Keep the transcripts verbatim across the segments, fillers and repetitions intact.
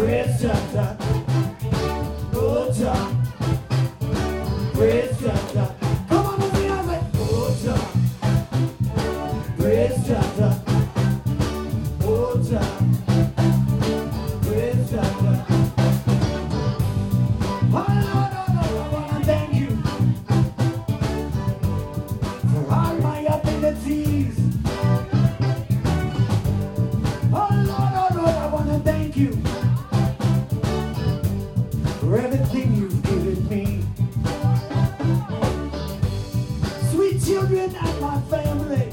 praise Jah, oh Jah, praise Jah. Come on, let's sing it. Oh Jah, praise Jah, oh Jah, praise Jah. Oh Lord, oh Lord, I wanna thank you for all my abilities. Oh Lord, oh Lord, I wanna thank you for everything you've given me. Sweet children and my family,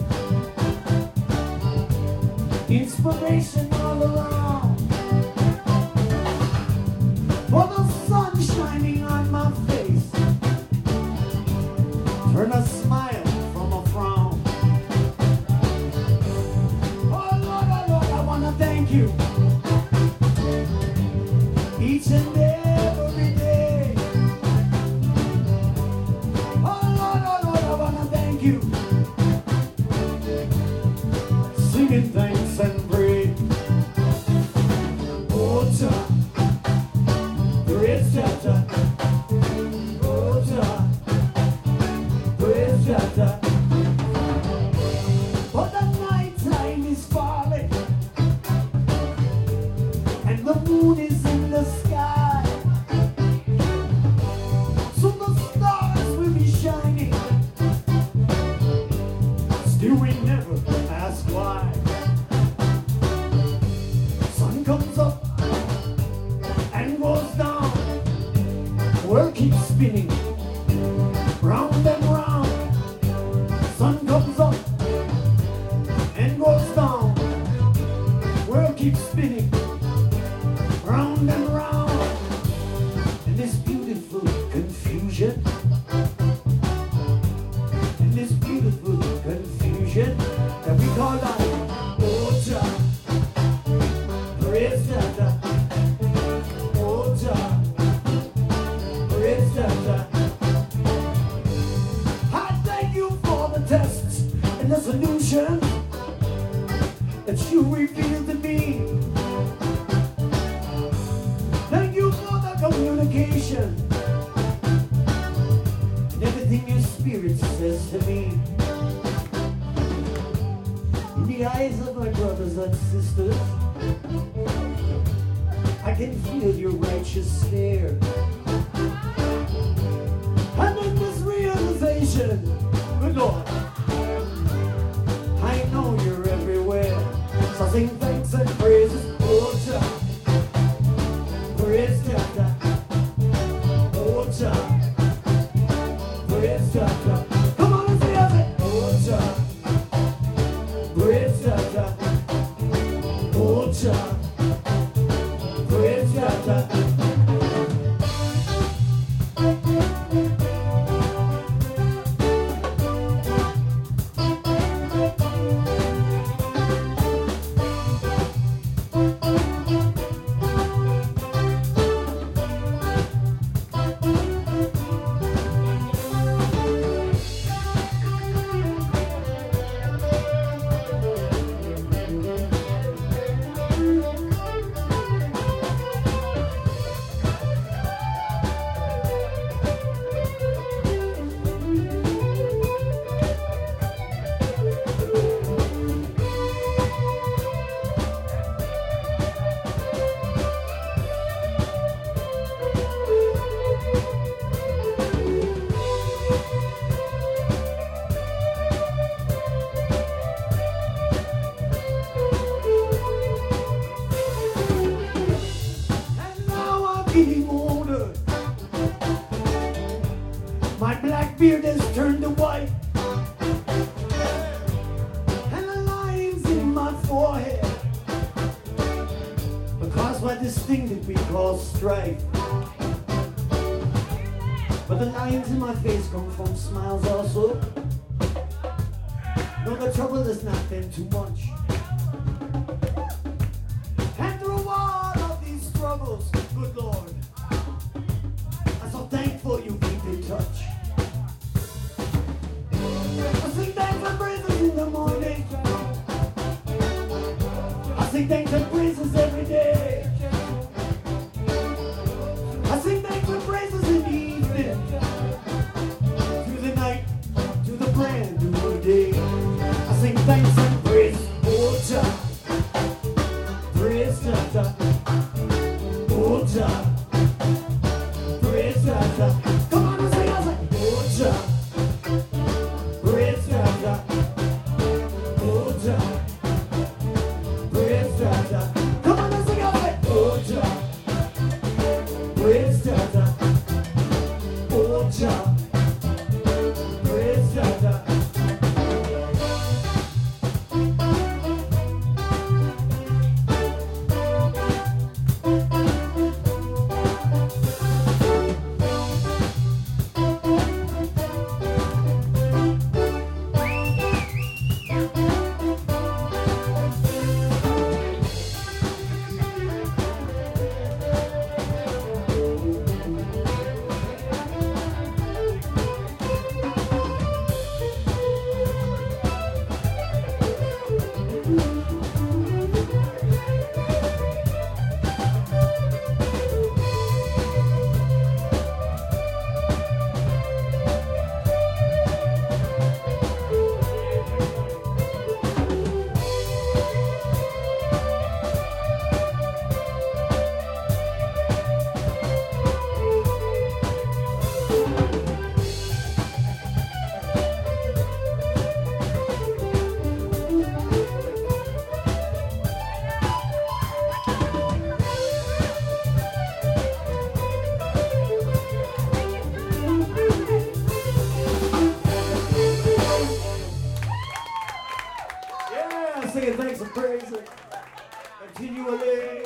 inspiration all around. For the sun shining on my face, turn a smile from a frown. Oh Lord, oh Lord, I wanna thank you each and every day. Oh Lord, oh Lord, I wanna thank you, singing thanks and praise. Oh Jah, praise Jah, oh Jah, praise Jah. But the night time is falling and the moon is in the sky, so the stars will be shining. Still we never ask why. Sun comes up and goes down, world keeps spinning round and round. Sun comes up and goes down, world keeps spinning round and round. In this beautiful confusion, in this beautiful confusion that we call life. Oh Jah, praise Jah, oh Jah, praise Jah. I thank you for the tests and the solution that you revealed to me. Thank you for the communication and everything your spirit says to me. In the eyes of my brothers and sisters, I can feel your righteous stare. And in this realization, good Lord, I know you're everywhere. So I sing thanks and praises. Oh Jah, praise Jah, oh Jah, praise Jah. Come on and say it. Oh Jah, praise Jah, oh Jah, praise Jah. Getting older, my black beard has turned to white, and the lines in my forehead are caused by this thing that we call strife. But the lines in my face come from smiles also. No, the trouble has not been too much. And through all of these struggles, good Lord, I'm so thankful you keep in touch. I sing thanks and praises in the morning. I sing thanks and praises every day. Prestata, Uta, Prestata. Come on, say it, say Uta, Prestata, Uta, Prestata. Come on, sing it, say Uta, Prestata, Uta, Prestata. Yeah, singing thanks and praise continually.